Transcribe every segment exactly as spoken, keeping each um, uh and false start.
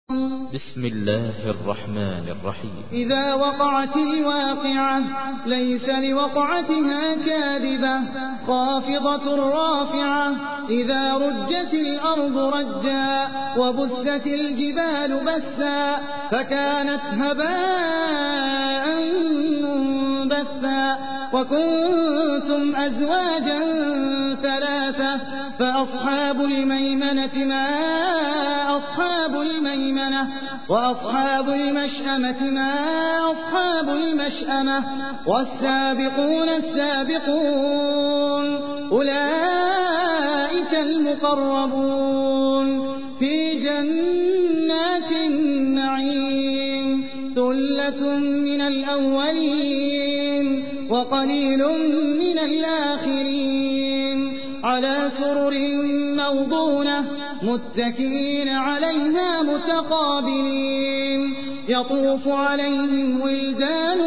بسم الله الرحمن الرحيم. إذا وقعت الواقعة ليس لوقعتها كاذبة خافضة رافعة. إذا رجت الأرض رجا وبست الجبال بسا فكانت هباء منبثا. وكنتم أزواجا ثلاثة فأصحاب الميمنة ما أصحاب الميمنة وأصحاب المشأمة ما أصحاب المشأمة. والسابقون السابقون أولئك المقربون في جنات النعيم. ثلة من الأولين وقليل من الآخرين. على سرر موضونة متكئين عليها متقابلين. يطوف عليهم ولدان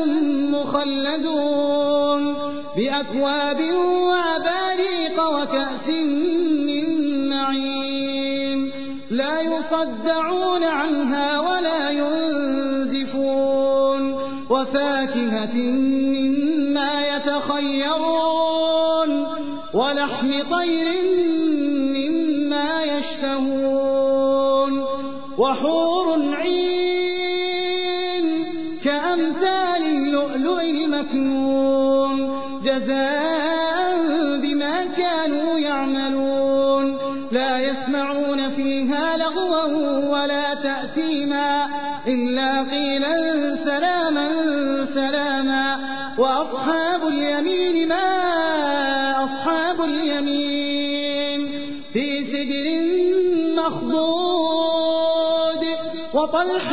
مخلدون بأكواب وأباريق وكأس من معين. لا يصدعون عنها ولا ينزفون. وفاكهة مما يتخيرون ولحم طير مما يشتهون. وحور عين كأمثال اللؤلؤ المكنون جزاء بما كانوا يعملون. لا يسمعون فيها لغوا ولا تأثيما إلا قيلا سلاما سلاما. وأصحاب اليمين ما أصحاب اليمين في سدر مخضود وطلح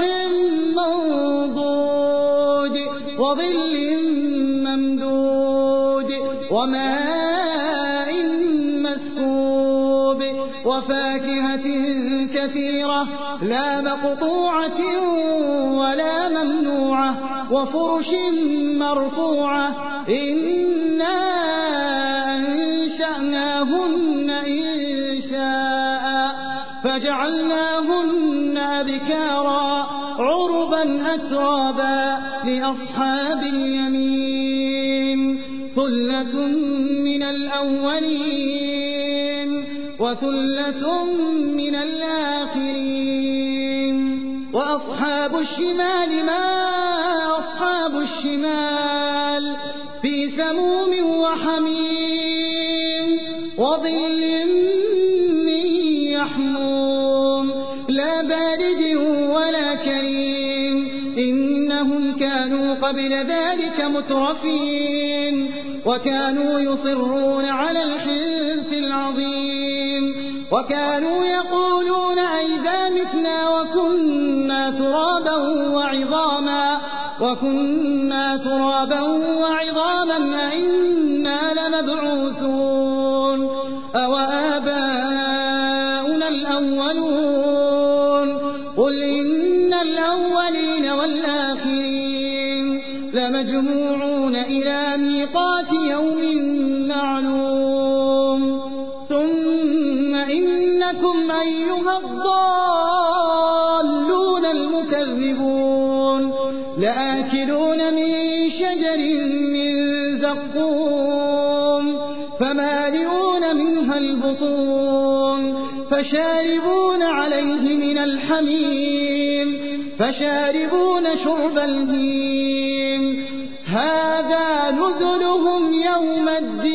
منضود وظل ممدود وماء مسكوب وفاكهة كثيرة لا مقطوعة ولا ممنوعة وفرش مرفوعة. إنا أنشأناهن إنشاء فجعلناهن أبكارا عربا أترابا لأصحاب اليمين. ثلة من الأولين وثلة من الآخرين. وأصحاب الشمال ما أصحاب الشمال في سموم وحميم وظل من يحموم لا بارد ولا كريم. إنهم كانوا قبل ذلك مترفين وكانوا يصرون على الحنث العظيم. وكانوا يقولون أئذا متنا وكنا ترابا وعظاما وكنا ترابا وعظاما أئنا لمبعوثون أو آباؤنا الأولون. قل إن الأولين والآخرين لمجموعون إلى ميقات يوم معلوم. ثم إنكم أيها الضالون المكذبون لآكلون من شجر من زقوم فمالئون منها البطون فشاربون عليه من الحميم فشاربون شرب الهيم. هذا نزلهم يوم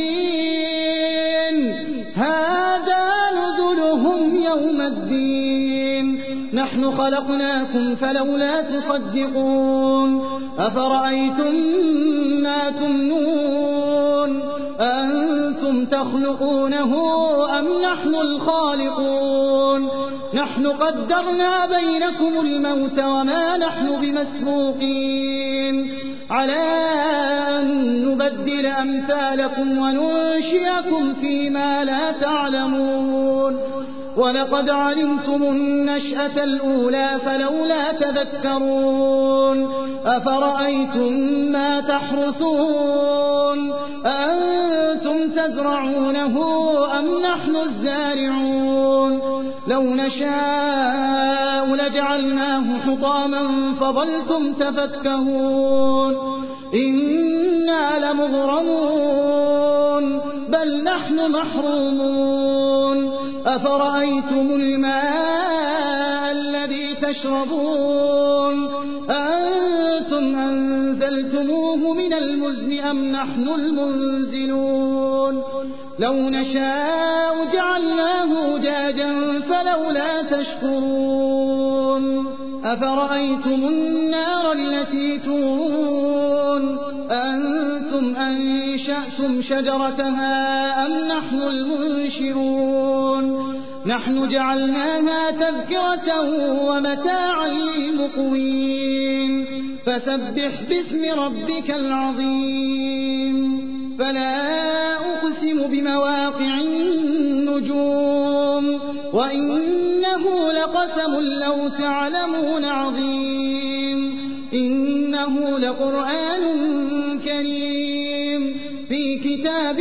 الدين هذا نزلهم يوم الدين. نحن خلقناكم فلولا تصدقون. أفرأيتم ما تمنون أنتم تخلقونه أم نحن الخالقون. نحن قدرنا بينكم الموت وما نحن بمسبوقين على أن نبدل أمثالكم وننشئكم فيما لا تعلمون. ولقد علمتم النشأة الأولى فلولا تذكرون أفرأيتم ما تحرثون أأنتم تزرعونه أم نحن الزارعون لو نشاء لجعلناه حطاما فظلتم تفكهون إنا لمغرمون بل نحن محرومون أفرأيتم الماء الذي تشربون أأنتم أنزلتموه من المزن أم نحن المنزلون لو نشاء جعلناه أجاجا فلولا تشكرون أفرأيتم النار التي تورون أنتم أنشأتم شجرتها أم نحن المنشرون نحن جعلناها تذكرة ومتاعا للمقوين فسبح باسم ربك العظيم فلا أقسم بمواقع النجوم وإنه لقسم لو تعلمون عظيم إنه لقرآن كريم في كتاب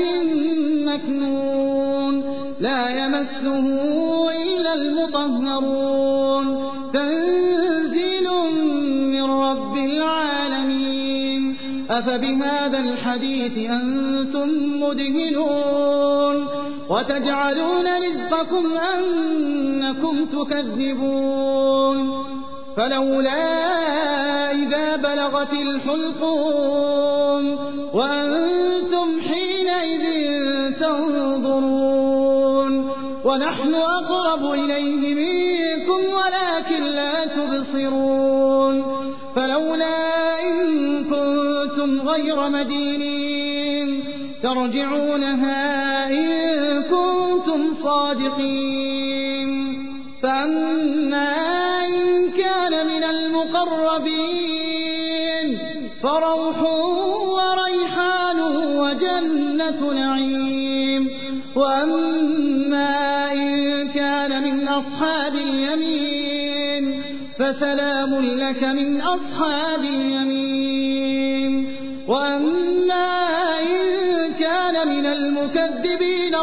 مكنون لا يمسه إلا المطهرون تنزيل من رب العالمين أفبهذا الحديث أنتم مدهنون وتجعلون رزقكم أنكم تكذبون فلولا إذا بلغت الحلقوم وأنتم حينئذ تنظرون ونحن أقرب إليه منكم ولكن لا تبصرون فلولا إن كنتم غير مدينين ترجعونها إن كنتم صادقين فأما إن كان من المقربين فروح وريحان وجنة نعيم وأما إن كان من أصحاب اليمين فسلام لك من أصحاب اليمين وأما إن كان من المكذبين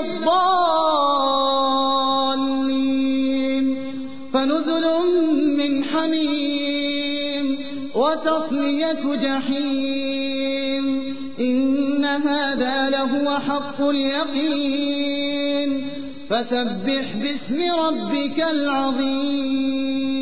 الضالين فنزل من حميم وتصلية جحيم إن هذا لهو حق اليقين فسبح باسم ربك العظيم